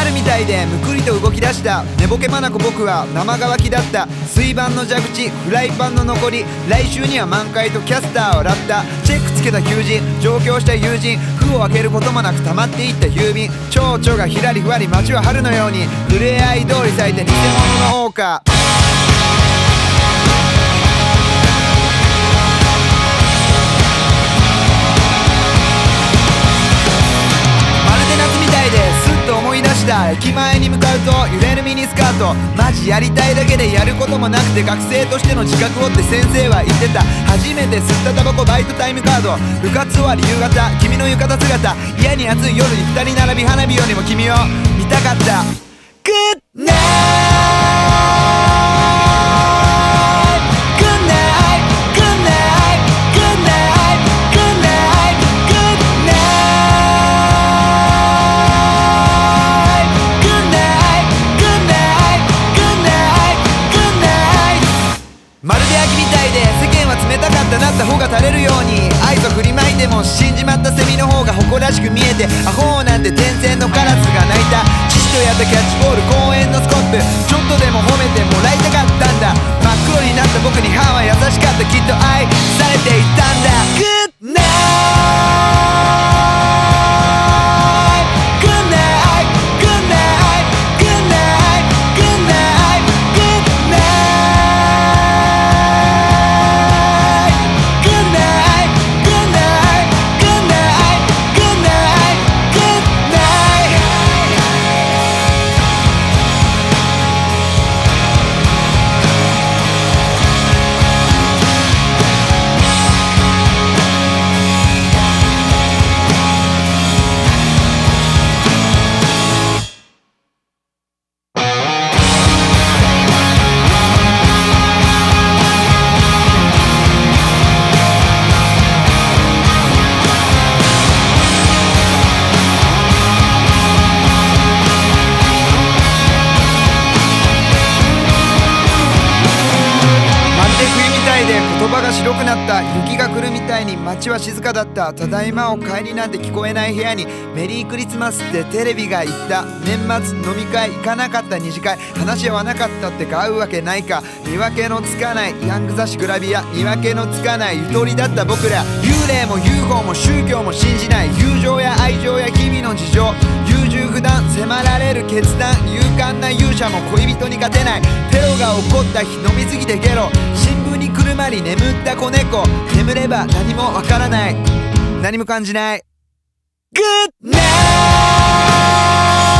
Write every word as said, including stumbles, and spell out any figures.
るみたいでむくりと動き出した。寝ぼけ眼僕は生乾きだった。水盤の蛇口、フライパンの残り、来週には満開とキャスターをラッタ。チェックつけた求人、上京した友人、封を開けることもなく溜まっていった郵便。蝶々がひらりふわり、街は春のように触れ合い通り咲いた偽物の謳歌。駅前に向かうと揺れるミニスカート。マジやりたいだけでやることもなくて、学生としての自覚をって先生は言ってた。初めて吸ったタバコバイトタイムカード、部活終わり夕方君の浴衣姿、嫌に暑い夜に二人並び花火よりも君を見たかった。グッナイなった方が垂れるように愛と振りまいても死んじまったセミの方が誇らしく見えて、アホなんて点線のカラスが鳴いた。父とやったキャッチボール、公園のスコップ、ちょっとでも褒めてもらいたかったんだ。真っ黒になった僕に母は優しかった。きっと愛されていたんだ。グッナ言葉が白くなった。雪が来るみたいに街は静かだった。ただいまお帰りなんて聞こえない部屋にメリークリスマスってテレビが言った。年末飲み会行かなかった二次会、話し合わなかったってか会うわけないか。見分けのつかないヤング雑誌グラビア、見分けのつかないゆとりだった僕ら。幽霊も ユーフォー も宗教も信じない。友情や愛情や日々の事情、優柔不断迫られる決断。勇敢な勇者も恋人に勝てない。テロが起こった日飲みすぎてゲロ、新聞に車に眠った子猫。眠れば何もわからない、何も感じない。グッナイ